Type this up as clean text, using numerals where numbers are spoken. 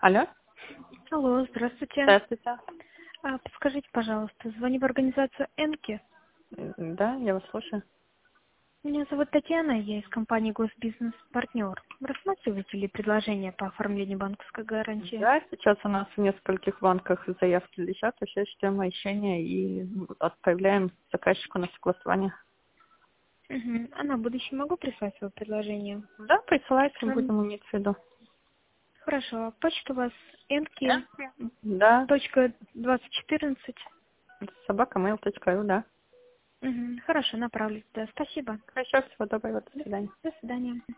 Алло, Алло, здравствуйте. здравствуйте. Подскажите, пожалуйста, звоню в организацию Энки. Да, я вас слушаю. Меня зовут Татьяна, я из компании Госбизнес Партнер. Рассматриваете ли предложение по оформлению банковской гарантии? Да, сейчас у нас в нескольких банках заявки лежат, еще ждем решения и отправляем заказчику на согласование. Угу. А на будущее могу прислать свое предложение? Да, присылайте, С вами. будем иметь в виду. Хорошо. Почта у вас Энки. Да, Точка 2014. собака.mail.ru, да. Хорошо, направлю туда. Спасибо. Хорошо, всего доброго, до свидания. До свидания.